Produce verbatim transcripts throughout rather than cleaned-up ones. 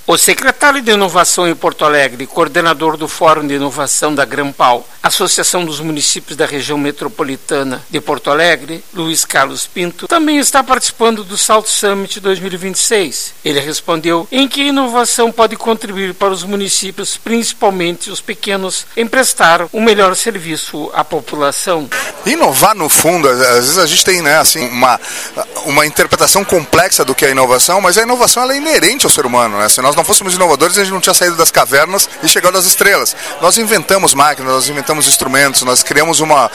O secretário de Inovação em Porto Alegre, coordenador do Fórum de Inovação da Grampal, Associação dos Municípios da Região Metropolitana de Porto Alegre, Luiz Carlos Pinto, também está participando do Salt Summit dois mil e vinte e seis. Ele respondeu em que a inovação pode contribuir para os municípios, principalmente os pequenos, em prestar um melhor serviço à população. Inovar, no fundo, às vezes a gente tem, né, assim, uma, uma interpretação complexa do que é inovação, mas a inovação ela é inerente ao ser humano, né? Se nós não fôssemos inovadores, a gente não tinha saído das cavernas e chegado às estrelas. Nós inventamos máquinas, nós inventamos instrumentos, nós criamos uma,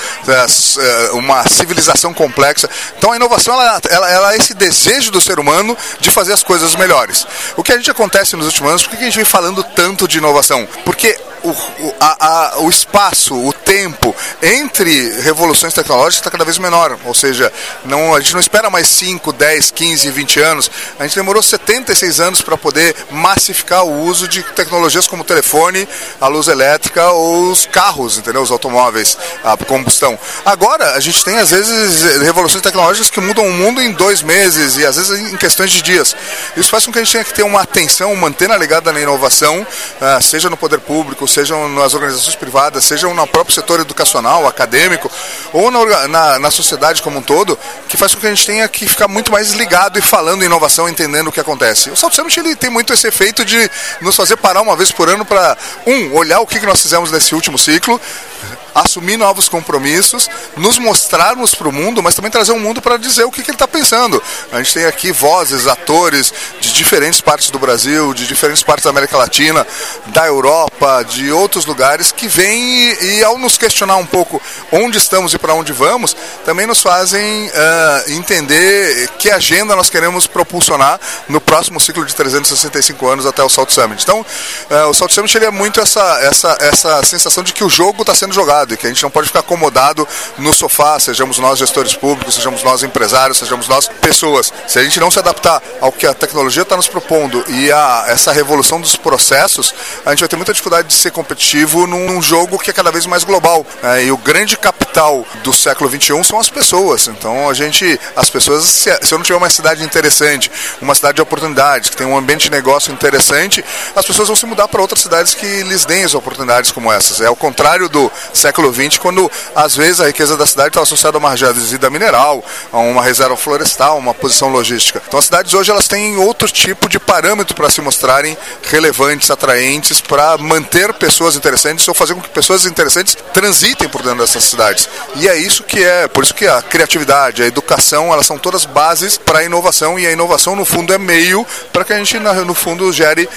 uma civilização complexa. Então a inovação ela, ela, ela é esse desejo do ser humano de fazer as coisas melhores. O que a gente acontece nos últimos anos, por que a gente vem falando tanto de inovação? Porque o, o, a, a, o espaço, o tempo entre revoluções tecnológicas está cada vez menor. Ou seja, não, a gente não espera mais cinco, dez, quinze, vinte anos. A gente demorou setenta e seis anos para poder massificar o uso de tecnologias como o telefone, a luz elétrica ou os carros, entendeu? Os automóveis a combustão. Agora, a gente tem, às vezes, revoluções tecnológicas que mudam o mundo em dois meses e, às vezes, em questões de dias. Isso faz com que a gente tenha que ter uma atenção, uma antena ligada na inovação, seja no poder público, seja nas organizações privadas, seja no próprio setor educacional, acadêmico, ou na, na, na sociedade como um todo, que faz com que a gente tenha que ficar muito mais ligado e falando em inovação, entendendo o que acontece. O Salt Summit ele tem muito esse efeito de nos fazer parar uma vez por ano para, um, olhar o que nós fizemos nesse último ciclo, assumir novos compromissos, nos mostrarmos para o mundo, mas também trazer um mundo para dizer o que, que ele está pensando. A gente tem aqui vozes, atores de diferentes partes do Brasil, de diferentes partes da América Latina, da Europa, de outros lugares, que vêm e, e ao nos questionar um pouco onde estamos e para onde vamos, também nos fazem uh, entender que agenda nós queremos propulsionar no próximo ciclo de trezentos e sessenta e cinco anos até o Salt Summit. Então, uh, o Salt Summit ele é muito essa, essa, essa sensação de que o jogo está sendo jogado e que a gente não pode ficar acomodado no sofá, sejamos nós gestores públicos, sejamos nós empresários, sejamos nós pessoas. Se a gente não se adaptar ao que a tecnologia está nos propondo e a essa revolução dos processos, a gente vai ter muita dificuldade de ser competitivo num, num jogo que é cada vez mais global. Né? E o grande capital do século vinte e um são as pessoas. Então a gente, as pessoas, se, se eu não tiver uma cidade interessante, uma cidade de oportunidades, que tem um ambiente de negócio interessante, as pessoas vão se mudar para outras cidades que lhes deem as oportunidades como essas. É o contrário do século vinte, quando às vezes a riqueza da cidade está associada a uma jazida mineral, a uma reserva florestal, uma posição logística. Então as cidades hoje elas têm outro tipo de parâmetro para se mostrarem relevantes, atraentes, para manter pessoas interessantes ou fazer com que pessoas interessantes transitem por dentro dessas cidades. E é isso que é, por isso que a criatividade, a educação, elas são todas bases para a inovação, e a inovação no fundo é meio para que a gente no fundo gere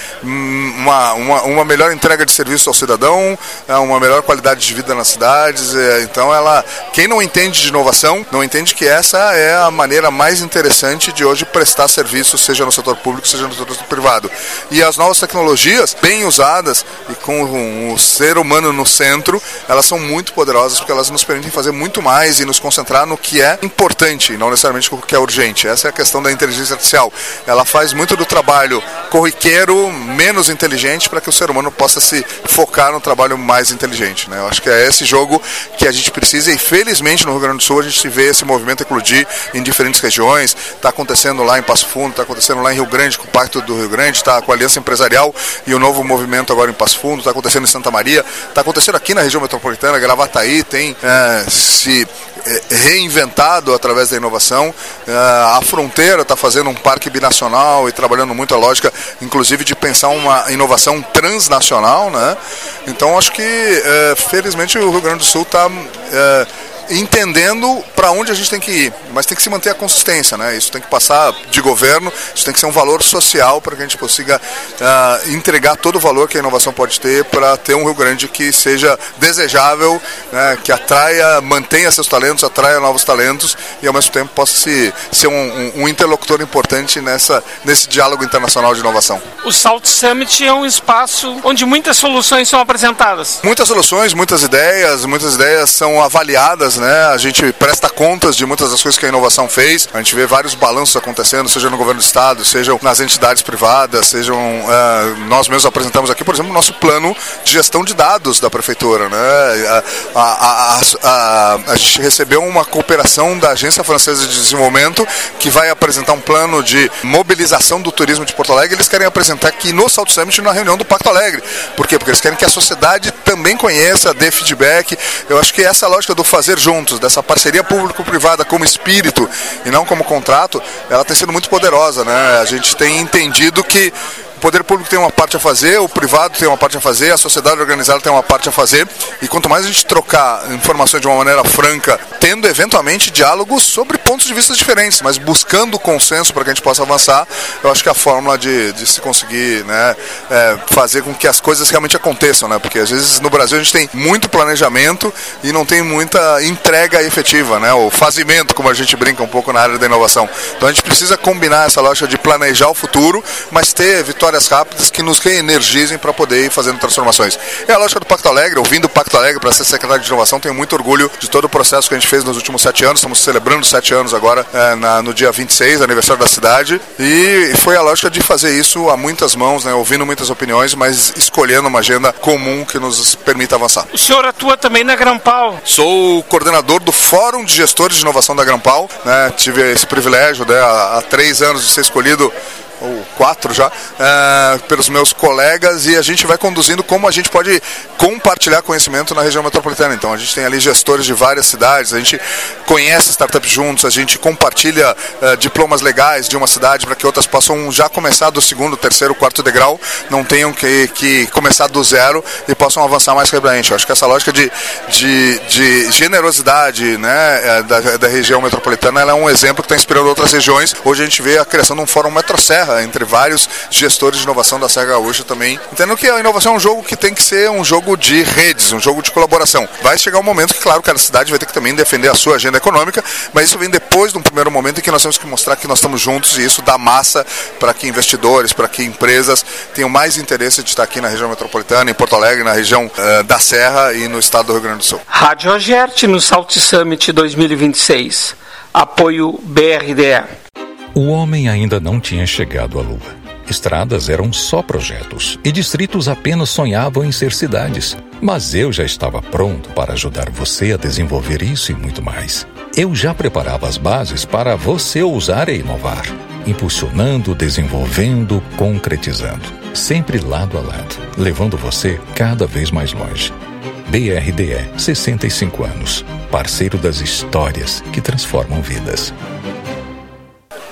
uma, uma, uma melhor entrega de serviço ao cidadão, uma melhor qualidade de vida nas cidades. Então ela, quem não entende de inovação, não entende que essa é a maneira mais interessante de hoje prestar serviço, seja no setor público, seja no setor privado. E as novas tecnologias, bem usadas e com o ser humano no centro, elas são muito poderosas porque elas nos permitem fazer muito mais e nos concentrar no que é importante, não necessariamente no que é urgente. Essa é a questão da inteligência artificial. Ela faz muito do trabalho corriqueiro menos inteligente para que o ser humano possa se focar no trabalho mais inteligente, né? Eu acho que é esse jogo que a gente precisa, e felizmente no Rio Grande do Sul a gente vê esse movimento eclodir em diferentes regiões. Está acontecendo lá em Passo Fundo, está acontecendo lá em Rio Grande com o Pacto do Rio Grande, está com a Aliança Empresarial e o novo movimento agora em Passo Fundo, está acontecendo em Santa Maria, está acontecendo aqui na região metropolitana. Gravataí tem é, se reinventado através da inovação. A Fronteira está fazendo um parque binacional e trabalhando muito a lógica, inclusive, de pensar uma inovação transnacional, né? Então acho que felizmente o Rio Grande do Sul está entendendo para onde a gente tem que ir, mas tem que se manter a consistência, né? Isso tem que passar de governo, isso tem que ser um valor social para que a gente consiga uh, entregar todo o valor que a inovação pode ter para ter um Rio Grande que seja desejável, né? Que atraia, mantenha seus talentos, atraia novos talentos e ao mesmo tempo possa se, ser um, um, um interlocutor importante nessa, nesse diálogo internacional de inovação. O Salt Summit é um espaço onde muitas soluções são apresentadas. Muitas soluções, muitas ideias, muitas ideias são avaliadas né? A gente presta contas de muitas das coisas que a inovação fez. A gente vê vários balanços acontecendo, seja no governo do estado, seja nas entidades privadas, sejam uh, nós mesmos apresentamos aqui, por exemplo, o nosso plano de gestão de dados da prefeitura, né? A, a, a, a, a gente recebeu uma cooperação da Agência Francesa de Desenvolvimento que vai apresentar um plano de mobilização do turismo de Porto Alegre. Eles querem apresentar aqui no Salto Summit na reunião do Pacto Alegre. Por quê? Porque eles querem que a sociedade também conheça, dê feedback. Eu acho que essa lógica do fazer juntos, dessa parceria público-privada como espírito e não como contrato, ela tem sido muito poderosa, né? A gente tem entendido que o poder público tem uma parte a fazer, o privado tem uma parte a fazer, a sociedade organizada tem uma parte a fazer, e quanto mais a gente trocar informações de uma maneira franca, tendo eventualmente diálogos sobre pontos de vista diferentes, mas buscando consenso para que a gente possa avançar, eu acho que é a fórmula de, de se conseguir, né, é, fazer com que as coisas realmente aconteçam, né? Porque às vezes no Brasil a gente tem muito planejamento e não tem muita entrega efetiva, né? O fazimento, como a gente brinca um pouco na área da inovação. Então a gente precisa combinar essa lógica de planejar o futuro, mas ter vitórias rápidas que nos reenergizem para poder ir fazendo transformações. É a lógica do Pacto Alegre. Ouvindo o Pacto Alegre para ser secretário de inovação, tenho muito orgulho de todo o processo que a gente fez nos últimos sete anos. Estamos celebrando sete anos agora, é, na, no dia vinte e seis, aniversário da cidade, e foi a lógica de fazer isso a muitas mãos, né, ouvindo muitas opiniões, mas escolhendo uma agenda comum que nos permita avançar. O senhor atua também na Grampal. Sou o coordenador do Fórum de Gestores de Inovação da Grampal, né, tive esse privilégio, né, há, há três anos de ser escolhido, ou quatro já, é, pelos meus colegas, e a gente vai conduzindo como a gente pode compartilhar conhecimento na região metropolitana. Então a gente tem ali gestores de várias cidades, a gente conhece startups juntos, a gente compartilha é, diplomas legais de uma cidade para que outras possam já começar do segundo, terceiro, quarto degrau, não tenham que, que começar do zero e possam avançar mais rapidamente. Eu acho que essa lógica de, de, de generosidade, né, da, da região metropolitana, ela é um exemplo que está inspirando outras regiões. Hoje a gente vê a criação de um fórum Metro-Serra entre vários gestores de inovação da Serra Gaúcha também. Entendo que a inovação é um jogo que tem que ser um jogo de redes, um jogo de colaboração. Vai chegar um momento que, claro, cada cidade vai ter que também defender a sua agenda econômica, mas isso vem depois de um primeiro momento em que nós temos que mostrar que nós estamos juntos, e isso dá massa para que investidores, para que empresas tenham mais interesse de estar aqui na região metropolitana, em Porto Alegre, na região uh, da Serra e no estado do Rio Grande do Sul. Rádio Agerte no Salto Summit dois mil e vinte e seis. Apoio B R D E. O homem ainda não tinha chegado à Lua. Estradas eram só projetos e distritos apenas sonhavam em ser cidades. Mas eu já estava pronto para ajudar você a desenvolver isso e muito mais. Eu já preparava as bases para você ousar e inovar, impulsionando, desenvolvendo, concretizando, sempre lado a lado, levando você cada vez mais longe. B R D E, sessenta e cinco anos, parceiro das histórias que transformam vidas.